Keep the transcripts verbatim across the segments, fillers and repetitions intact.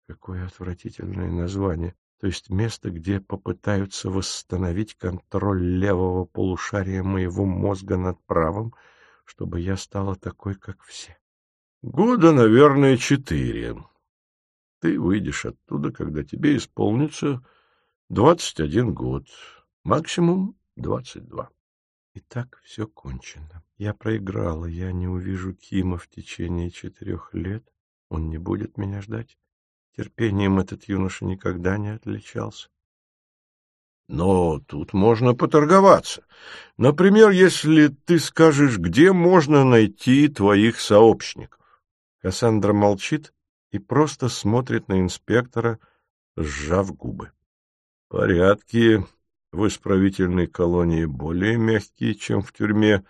Какое отвратительное название. То есть место, где попытаются восстановить контроль левого полушария моего мозга над правым, чтобы я стала такой, как все. Года, наверное, четыре. Ты выйдешь оттуда, когда тебе исполнится двадцать один год, максимум двадцать два. И так все кончено. Я проиграла, я не увижу Кима в течение четырех лет. Он не будет меня ждать. Терпением этот юноша никогда не отличался. Но тут можно поторговаться. Например, если ты скажешь, где можно найти твоих сообщников. Кассандра молчит и просто смотрит на инспектора, сжав губы. Порядки в исправительной колонии более мягкие, чем в тюрьме,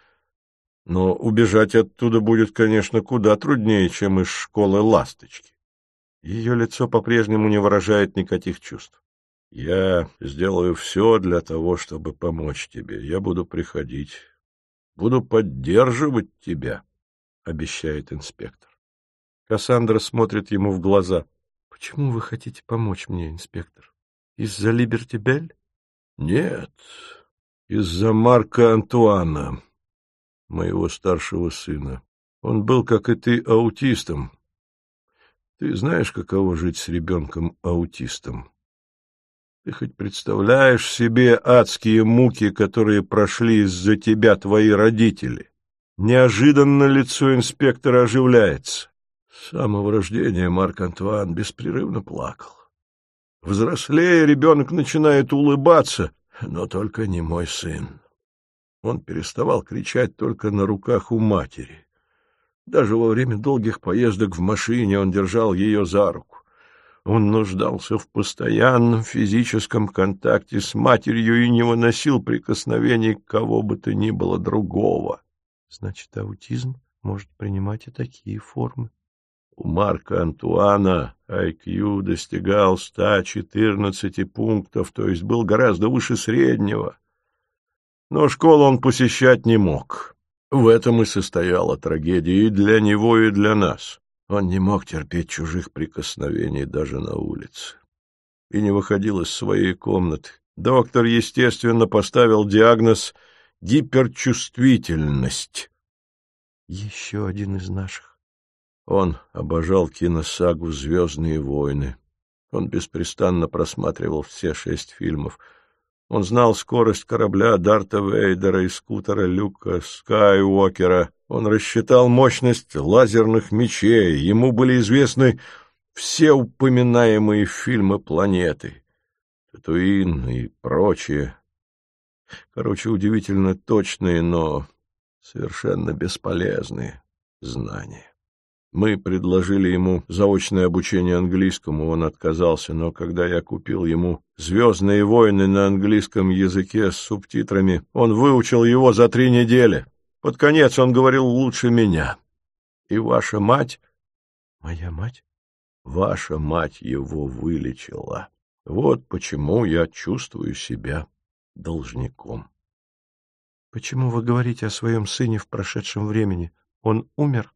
но убежать оттуда будет, конечно, куда труднее, чем из школы «Ласточки». Ее лицо по-прежнему не выражает никаких чувств. Я сделаю все для того, чтобы помочь тебе. Я буду приходить, буду поддерживать тебя, — обещает инспектор. Кассандра смотрит ему в глаза. — Почему вы хотите помочь мне, инспектор? Из-за Либерти Белль? — Нет, из-за Марка Антуана, моего старшего сына. Он был, как и ты, аутистом. Ты знаешь, каково жить с ребенком-аутистом? Ты хоть представляешь себе адские муки, которые прошли из-за тебя твои родители? Неожиданно лицо инспектора оживляется. С самого рождения Марк Антуан беспрерывно плакал. Взрослея, ребенок начинает улыбаться, но только не мой сын. Он переставал кричать только на руках у матери. Даже во время долгих поездок в машине он держал ее за руку. Он нуждался в постоянном физическом контакте с матерью и не выносил прикосновений к кого бы то ни было другого. Значит, аутизм может принимать и такие формы. У Марка Антуана ай кью достигал ста четырнадцати пунктов, то есть был гораздо выше среднего. Но школу он посещать не мог. В этом и состояла трагедия и для него, и для нас. Он не мог терпеть чужих прикосновений даже на улице. И не выходил из своей комнаты. Доктор, естественно, поставил диагноз гиперчувствительность. Еще один из наших. Он обожал киносагу «Звездные войны». Он беспрестанно просматривал все шесть фильмов. Он знал скорость корабля Дарта Вейдера и скутера Люка Скайуокера. Он рассчитал мощность лазерных мечей. Ему были известны все упоминаемые фильмы планеты. Татуин и прочее. Короче, удивительно точные, но совершенно бесполезные знания. Мы предложили ему заочное обучение английскому, он отказался, но когда я купил ему «Звездные войны» на английском языке с субтитрами, он выучил его за три недели. Под конец он говорил лучше меня. И ваша мать... Моя мать? Ваша мать его вылечила. Вот почему я чувствую себя должником. Почему вы говорите о своем сыне в прошедшем времени? Он умер?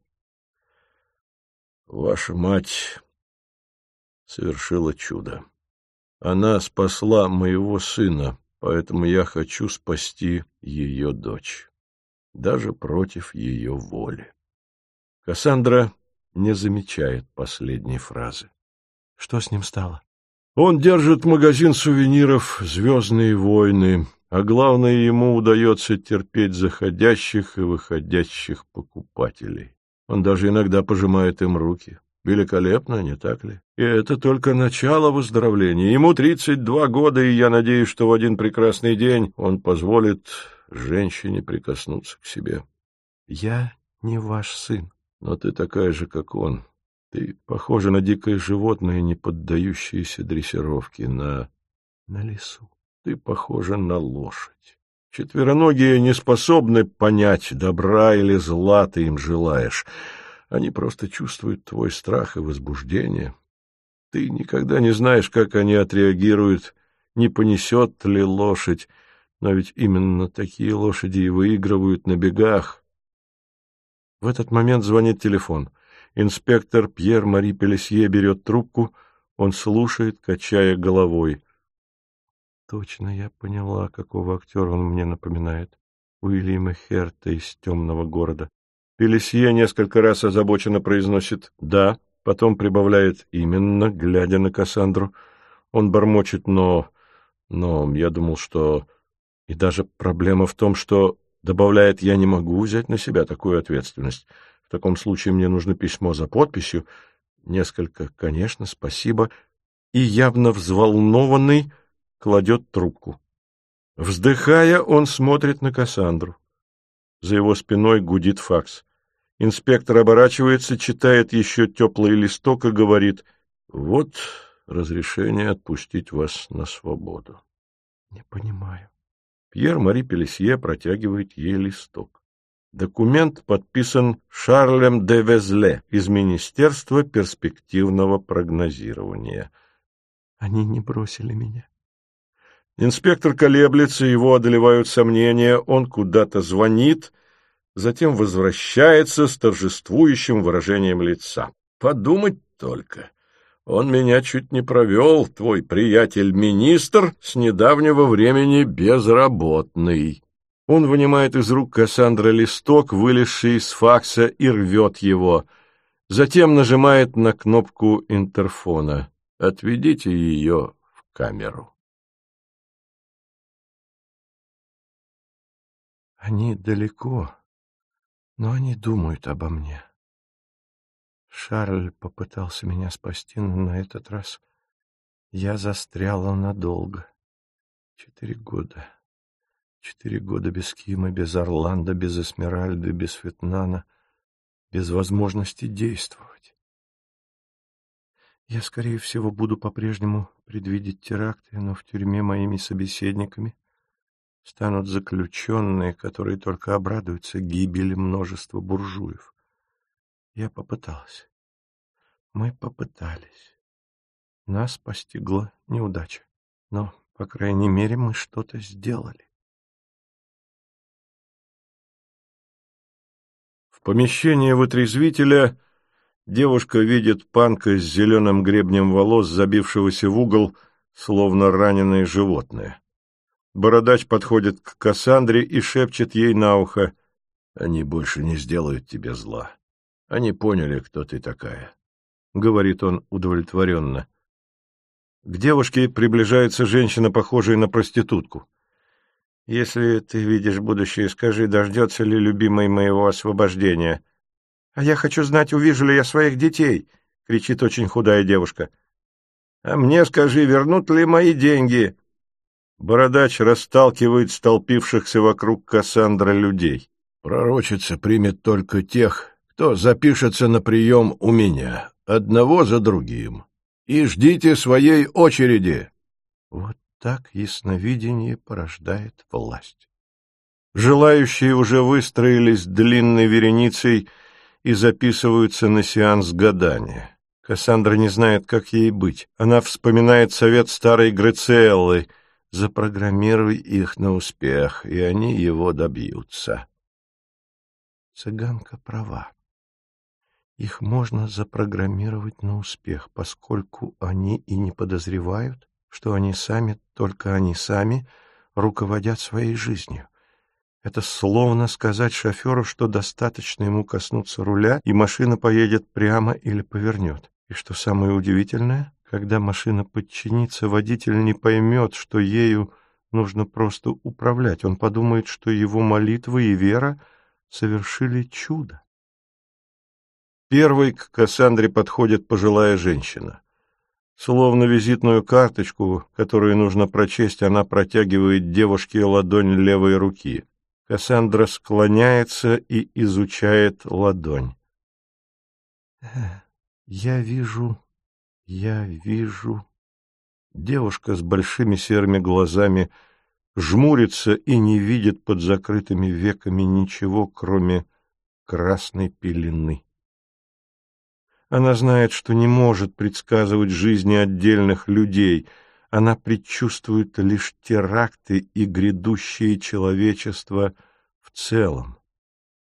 Ваша мать совершила чудо. Она спасла моего сына, поэтому я хочу спасти ее дочь, даже против ее воли. Кассандра не замечает последней фразы. Что с ним стало? Он держит магазин сувениров «Звездные войны», а главное, ему удается терпеть заходящих и выходящих покупателей. Он даже иногда пожимает им руки. Великолепно, не так ли? И это только начало выздоровления. Ему тридцать два года, и я надеюсь, что в один прекрасный день он позволит женщине прикоснуться к себе. Я не ваш сын. Но ты такая же, как он. Ты похожа на дикое животное, не поддающееся дрессировке, на... на лису. Ты похожа на лошадь. Четвероногие не способны понять, добра или зла ты им желаешь. Они просто чувствуют твой страх и возбуждение. Ты никогда не знаешь, как они отреагируют, не понесет ли лошадь, но ведь именно такие лошади и выигрывают на бегах. В этот момент звонит телефон. Инспектор Пьер-Мари Пелесье берет трубку. Он слушает, качая головой. Точно я поняла, какого актера он мне напоминает. Уильяма Херта из «Темного города». Пелесье несколько раз озабоченно произносит «да», потом прибавляет «именно», глядя на Кассандру. Он бормочет «но», «но», я думал, что... И даже проблема в том, что, добавляет, я не могу взять на себя такую ответственность. В таком случае мне нужно письмо за подписью. Несколько «конечно», «спасибо». И явно взволнованный кладет трубку. Вздыхая, он смотрит на Кассандру. За его спиной гудит факс. Инспектор оборачивается, читает еще теплый листок и говорит: «Вот разрешение отпустить вас на свободу». Не понимаю. Пьер-Мари Пелесье протягивает ей листок. Документ подписан Шарлем де Везле из Министерства перспективного прогнозирования. Они не бросили меня. Инспектор колеблется, его одолевают сомнения, он куда-то звонит, затем возвращается с торжествующим выражением лица. Подумать только, он меня чуть не провел, твой приятель-министр, с недавнего времени безработный. Он вынимает из рук Кассандры листок, вылезший из факса, и рвет его. Затем нажимает на кнопку интерфона. «Отведите ее в камеру». Они далеко, но они думают обо мне. Шарль попытался меня спасти, но на этот раз я застряла надолго. Четыре года. Четыре года без Кима, без Орландо, без Эсмеральды, без Фетнана, без возможности действовать. Я, скорее всего, буду по-прежнему предвидеть теракты, но в тюрьме моими собеседниками станут заключенные, которые только обрадуются гибели множества буржуев. Я попыталась. Мы попытались. Нас постигла неудача. Но, по крайней мере, мы что-то сделали. В помещении вытрезвителя девушка видит панка с зеленым гребнем волос, забившегося в угол, словно раненое животное. Бородач подходит к Кассандре и шепчет ей на ухо: «Они больше не сделают тебе зла. Они поняли, кто ты такая», — говорит он удовлетворенно. К девушке приближается женщина, похожая на проститутку. «Если ты видишь будущее, скажи, дождется ли любимый моего освобождения?» «А я хочу знать, увижу ли я своих детей», — кричит очень худая девушка. «А мне скажи, вернут ли мои деньги?» Бородач расталкивает столпившихся вокруг Кассандры людей. «Пророчица примет только тех, кто запишется на прием у меня, одного за другим. И ждите своей очереди». Вот так ясновидение порождает власть. Желающие уже выстроились длинной вереницей и записываются на сеанс гадания. Кассандра не знает, как ей быть. Она вспоминает совет старой Грациэллы: «Запрограммируй их на успех, и они его добьются». Цыганка права. Их можно запрограммировать на успех, поскольку они и не подозревают, что они сами, только они сами, руководят своей жизнью. Это словно сказать шоферу, что достаточно ему коснуться руля, и машина поедет прямо или повернет. И что самое удивительное, когда машина подчинится, водитель не поймет, что ею нужно просто управлять. Он подумает, что его молитвы и вера совершили чудо. Первой к Кассандре подходит пожилая женщина. Словно визитную карточку, которую нужно прочесть, она протягивает девушке ладонь левой руки. Кассандра склоняется и изучает ладонь. «Я вижу, я вижу...» Девушка с большими серыми глазами жмурится и не видит под закрытыми веками ничего, кроме красной пелены. Она знает, что не может предсказывать жизни отдельных людей. Она предчувствует лишь теракты и грядущее человечество в целом.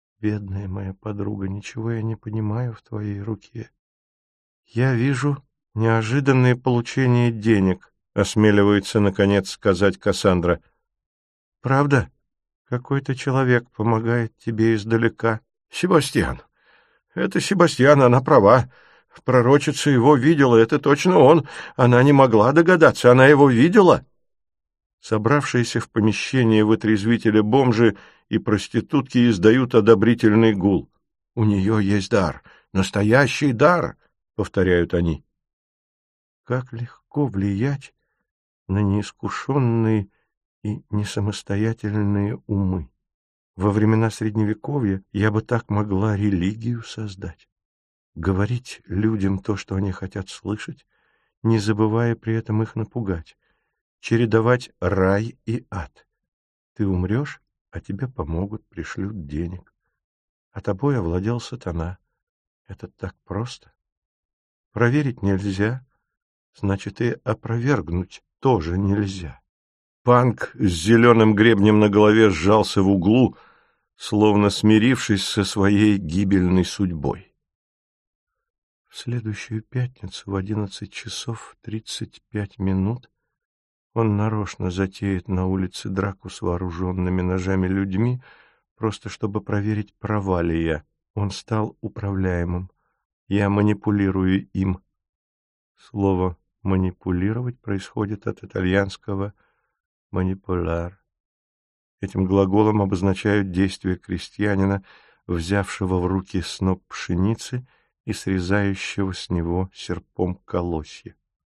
«Бедная моя подруга, ничего я не понимаю в твоей руке. Я вижу Неожиданное получение денег, осмеливается, наконец, сказать Кассандра. Правда? Какой-то человек помогает тебе издалека. Себастьян. Это Себастьян, она права. Пророчица его видела, это точно он. Она не могла догадаться, она его видела. Собравшиеся в помещении вытрезвителя бомжи и проститутки издают одобрительный гул. «У нее есть дар, настоящий дар», — повторяют они. Как легко влиять на неискушенные и несамостоятельные умы. Во времена Средневековья я бы так могла религию создать. Говорить людям то, что они хотят слышать, не забывая при этом их напугать. Чередовать рай и ад. Ты умрешь, а тебе помогут, пришлют денег. А тобой овладел сатана. Это так просто. Проверить нельзя, значит, и опровергнуть тоже нельзя. Панк с зеленым гребнем на голове сжался в углу, словно смирившись со своей гибельной судьбой. В следующую пятницу в одиннадцать часов тридцать пять минут он нарочно затеет на улице драку с вооруженными ножами людьми, просто чтобы проверить, права ли я. Он стал управляемым. Я манипулирую им. Слово «манипулировать» происходит от итальянского «манипуляр». Этим глаголом обозначают действие крестьянина, взявшего в руки сноп пшеницы и срезающего с него серпом колосья.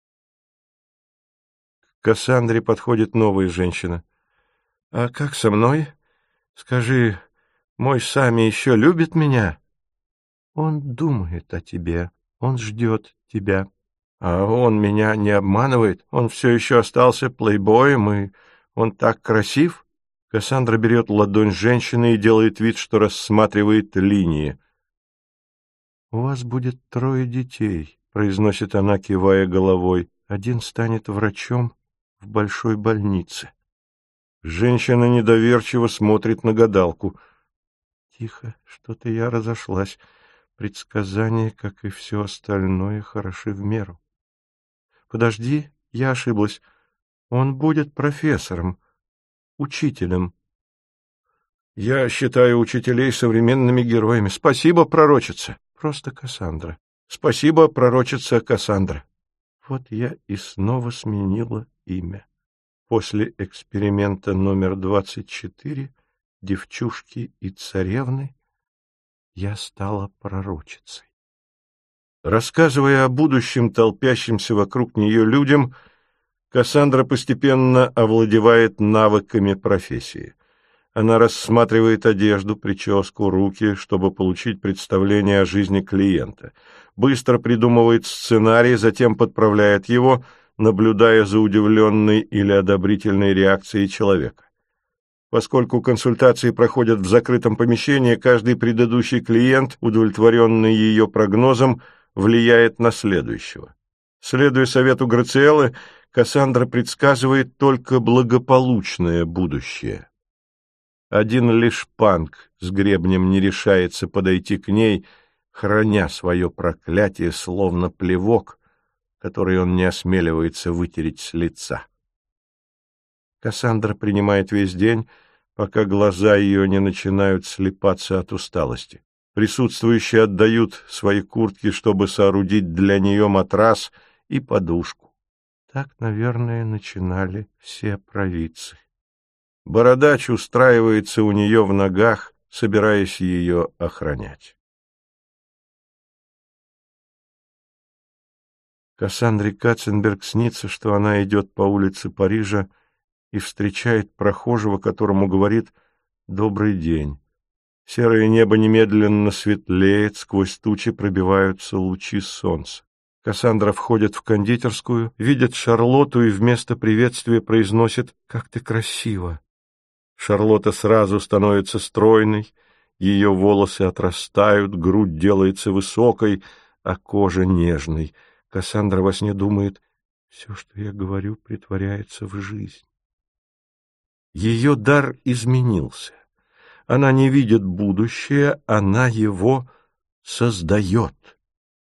К Кассандре подходит новая женщина. — А как со мной? Скажи, мой Сами еще любит меня? — Он думает о тебе, он ждет тебя. — А он меня не обманывает? Он все еще остался плейбоем, и он так красив? Кассандра берет ладонь женщины и делает вид, что рассматривает линии. — У вас будет трое детей, — произносит она, кивая головой. Один станет врачом в большой больнице. Женщина недоверчиво смотрит на гадалку. Тихо, что-то я разошлась. Предсказания, как и все остальное, хороши в меру. Подожди, я ошиблась. Он будет профессором, учителем. Я считаю учителей современными героями. Спасибо, пророчица. Просто Кассандра. Спасибо, пророчица Кассандра. Вот я и снова сменила имя. После эксперимента номер двадцать четыре «Девчушки и царевны» я стала пророчицей. Рассказывая о будущем толпящимся вокруг нее людям, Кассандра постепенно овладевает навыками профессии. Она рассматривает одежду, прическу, руки, чтобы получить представление о жизни клиента. Быстро придумывает сценарий, затем подправляет его, наблюдая за удивленной или одобрительной реакцией человека. Поскольку консультации проходят в закрытом помещении, каждый предыдущий клиент, удовлетворенный ее прогнозом, влияет на следующего. Следуя совету Грациэллы, Кассандра предсказывает только благополучное будущее. Один лишь Панк с гребнем не решается подойти к ней, храня свое проклятие, словно плевок, который он не осмеливается вытереть с лица. Кассандра принимает весь день, пока глаза ее не начинают слипаться от усталости. Присутствующие отдают свои куртки, чтобы соорудить для нее матрас и подушку. Так, наверное, начинали все провидцы. Бородач устраивается у нее в ногах, собираясь ее охранять. Кассандре Катценберг снится, что она идет по улице Парижа и встречает прохожего, которому говорит «добрый день». Серое небо немедленно светлеет, сквозь тучи пробиваются лучи солнца. Кассандра входит в кондитерскую, видит Шарлотту и вместо приветствия произносит «как ты красива». Шарлотта сразу становится стройной, ее волосы отрастают, грудь делается высокой, а кожа нежной. Кассандра во сне думает, все, что я говорю, притворяется в жизнь. Ее дар изменился. Она не видит будущее, она его создает.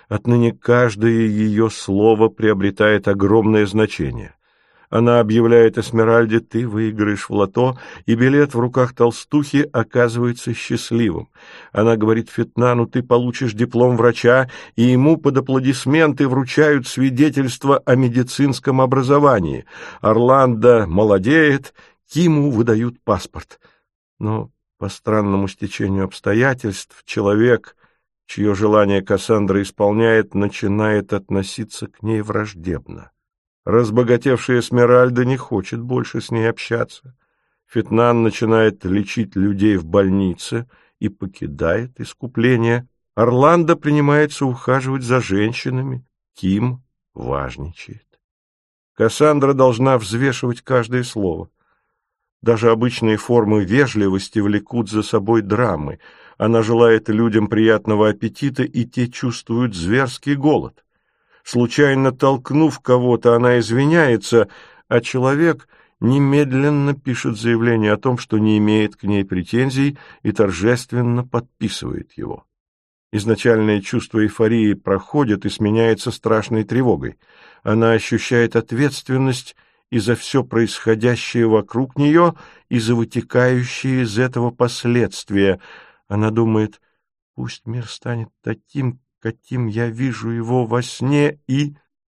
Отныне каждое ее слово приобретает огромное значение. Она объявляет Эсмеральде: «Ты выиграешь в лото», и билет в руках толстухи оказывается счастливым. Она говорит Фетнану: «Ты получишь диплом врача», и ему под аплодисменты вручают свидетельство о медицинском образовании. Орландо молодеет, Киму выдают паспорт. Но по странному стечению обстоятельств человек, чье желание Кассандра исполняет, начинает относиться к ней враждебно. Разбогатевшая Эсмеральда не хочет больше с ней общаться. Фетнан начинает лечить людей в больнице и покидает искупление. Орландо принимается ухаживать за женщинами. Ким важничает. Кассандра должна взвешивать каждое слово. Даже обычные формы вежливости влекут за собой драмы. Она желает людям приятного аппетита, и те чувствуют зверский голод. Случайно толкнув кого-то, она извиняется, а человек немедленно пишет заявление о том, что не имеет к ней претензий, и торжественно подписывает его. Изначальное чувство эйфории проходит и сменяется страшной тревогой. Она ощущает ответственность и за все происходящее вокруг нее, и за вытекающие из этого последствия. Она думает: пусть мир станет таким, каким я вижу его во сне, и...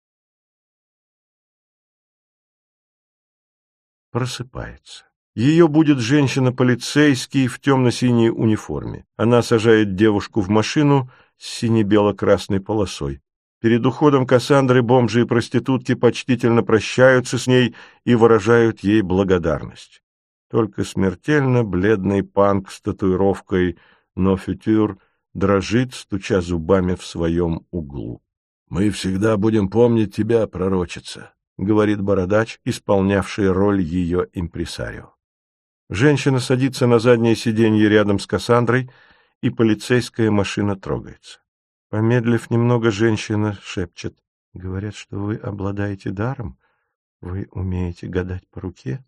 Просыпается. Ее будет женщина-полицейский в темно-синей униформе. Она сажает девушку в машину с сине-бело-красной полосой. Перед уходом Кассандры бомжи и проститутки почтительно прощаются с ней и выражают ей благодарность. Только смертельно бледный панк с татуировкой «Но фютюр» дрожит, стуча зубами в своем углу. «Мы всегда будем помнить тебя, пророчица», — говорит бородач, исполнявший роль ее импресарио. Женщина садится на заднее сиденье рядом с Кассандрой, и полицейская машина трогается. Помедлив немного, женщина шепчет: «Говорят, что вы обладаете даром? Вы умеете гадать по руке?»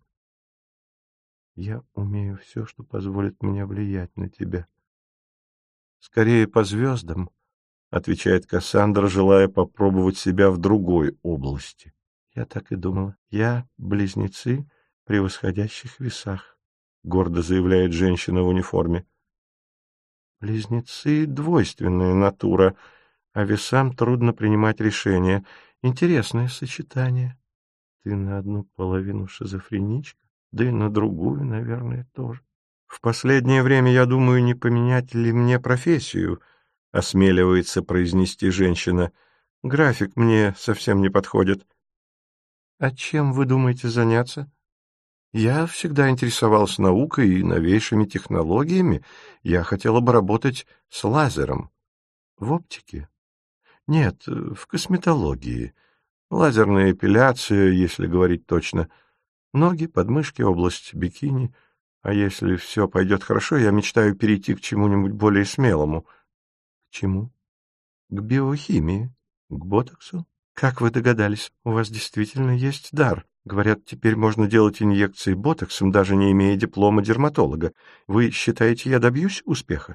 «Я умею все, что позволит мне влиять на тебя». «Скорее по звездам», — отвечает Кассандра, желая попробовать себя в другой области. «Я так и думала. Я близнецы, превосходящих в весах», — гордо заявляет женщина в униформе. «Близнецы — двойственная натура, а весам трудно принимать решения. Интересное сочетание. Ты на одну половину шизофреничка, да и на другую, наверное, тоже. В последнее время я думаю, не поменять ли мне профессию», — осмеливается произнести женщина. «График мне совсем не подходит». «А чем вы думаете заняться?» «Я всегда интересовался наукой и новейшими технологиями. Я хотела бы работать с лазером». «В оптике?» «Нет, в косметологии. Лазерная эпиляция, если говорить точно. Ноги, подмышки, область бикини. А если все пойдет хорошо, я мечтаю перейти к чему-нибудь более смелому». «К чему?» «К биохимии. К ботоксу. Как вы догадались, у вас действительно есть дар. Говорят, теперь можно делать инъекции ботоксом, даже не имея диплома дерматолога. Вы считаете, я добьюсь успеха?»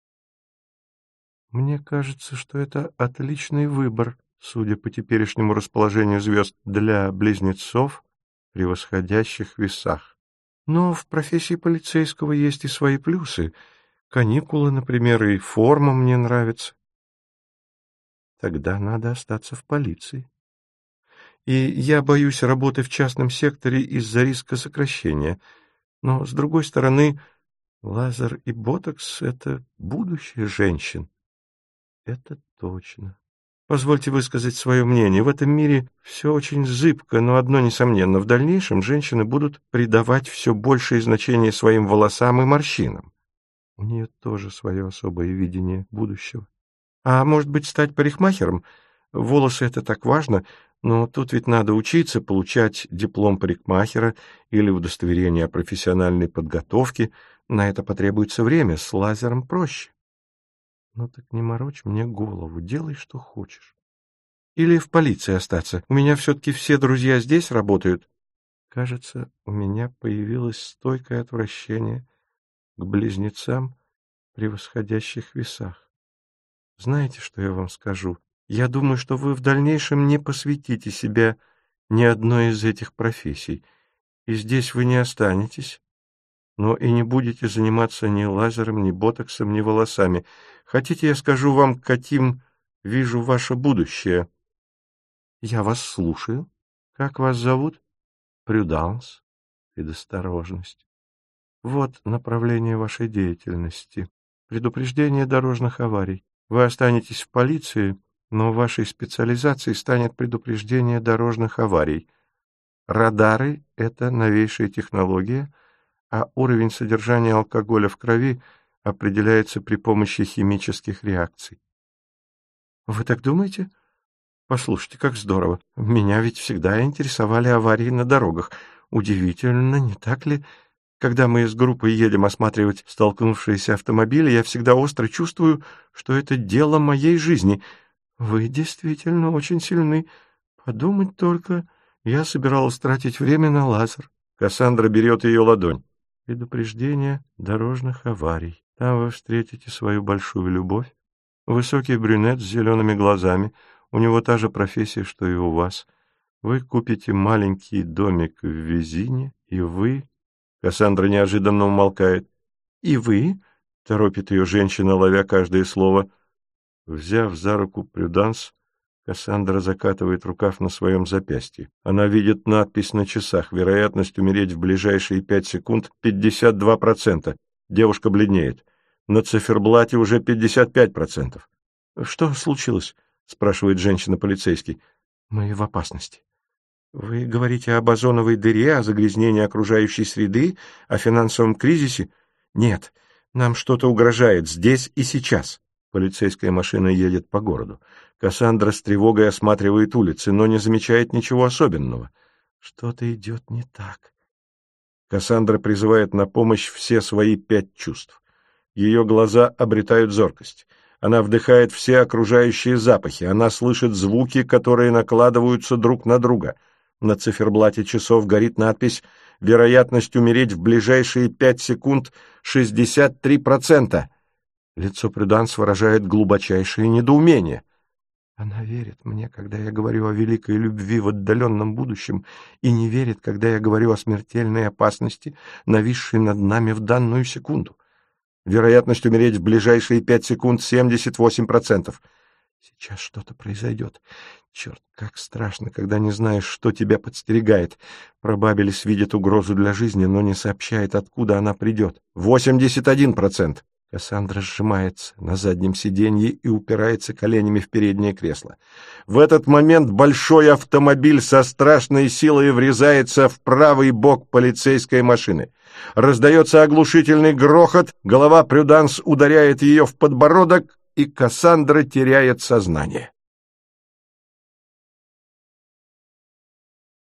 «Мне кажется, что это отличный выбор, судя по теперешнему расположению звезд, для близнецов, превосходящих в весах. Но в профессии полицейского есть и свои плюсы. Каникулы, например, и форма мне нравится». «Тогда надо остаться в полиции. И я боюсь работы в частном секторе из-за риска сокращения. Но, с другой стороны, лазер и ботокс — это будущее женщин». «Это точно. Позвольте высказать свое мнение. В этом мире все очень зыбко, но одно несомненно: в дальнейшем женщины будут придавать все большее значение своим волосам и морщинам. У нее тоже свое особое видение будущего. А может быть, стать парикмахером? Волосы — это так важно, но тут ведь надо учиться, получать диплом парикмахера или удостоверение о профессиональной подготовке. На это потребуется время, с лазером проще». «Ну так не морочь мне голову, делай, что хочешь. Или в полиции остаться. У меня все-таки все друзья здесь работают». Кажется, у меня появилось стойкое отвращение к близнецам, превосходящих в весах. Знаете, что я вам скажу? Я думаю, что вы в дальнейшем не посвятите себя ни одной из этих профессий, и здесь вы не останетесь, но и не будете заниматься ни лазером, ни ботоксом, ни волосами. Хотите, я скажу вам, каким вижу ваше будущее? Я вас слушаю. Как вас зовут? Прюданс. Предосторожность. Вот направление вашей деятельности. Предупреждение дорожных аварий. Вы останетесь в полиции, но вашей специализацией станет предупреждение дорожных аварий. Радары — это новейшая технология, а уровень содержания алкоголя в крови определяется при помощи химических реакций. Вы так думаете? Послушайте, как здорово. Меня ведь всегда интересовали аварии на дорогах. Удивительно, не так ли? Когда мы с группой едем осматривать столкнувшиеся автомобили, я всегда остро чувствую, что это дело моей жизни. Вы действительно очень сильны. Подумать только, я собиралась тратить время на лазер. Кассандра берет ее ладонь. Предупреждение дорожных аварий. Там вы встретите свою большую любовь. Высокий брюнет с зелеными глазами. У него та же профессия, что и у вас. Вы купите маленький домик в Везине, и вы... Кассандра неожиданно умолкает. «И вы?» — торопит ее женщина, ловя каждое слово. Взяв за руку Прюданс, Кассандра закатывает рукав на своем запястье. Она видит надпись на часах. Вероятность умереть в ближайшие пять секунд — пятьдесят два процента. Девушка бледнеет. На циферблате уже пятьдесят пять процентов. «Что случилось?» — спрашивает женщина-полицейский. «Мы в опасности». «Вы говорите об озоновой дыре, о загрязнении окружающей среды, о финансовом кризисе?» «Нет, нам что-то угрожает здесь и сейчас». Полицейская машина едет по городу. Кассандра с тревогой осматривает улицы, но не замечает ничего особенного. Что-то идет не так. Кассандра призывает на помощь все свои пять чувств. Ее глаза обретают зоркость. Она вдыхает все окружающие запахи. Она слышит звуки, которые накладываются друг на друга. На циферблате часов горит надпись «Вероятность умереть в ближайшие пять секунд шестьдесят три процента». Лицо Прюданс выражает глубочайшее недоумение. Она верит мне, когда я говорю о великой любви в отдаленном будущем, и не верит, когда я говорю о смертельной опасности, нависшей над нами в данную секунду. Вероятность умереть в ближайшие пять секунд — семьдесят восемь процентов. Сейчас что-то произойдет. Черт, как страшно, когда не знаешь, что тебя подстерегает. Пробабелис видит угрозу для жизни, но не сообщает, откуда она придет. восемьдесят один процент. Кассандра сжимается на заднем сиденье и упирается коленями в переднее кресло. В этот момент большой автомобиль со страшной силой врезается в правый бок полицейской машины. Раздается оглушительный грохот, голова Прюданс ударяет ее в подбородок, и Кассандра теряет сознание.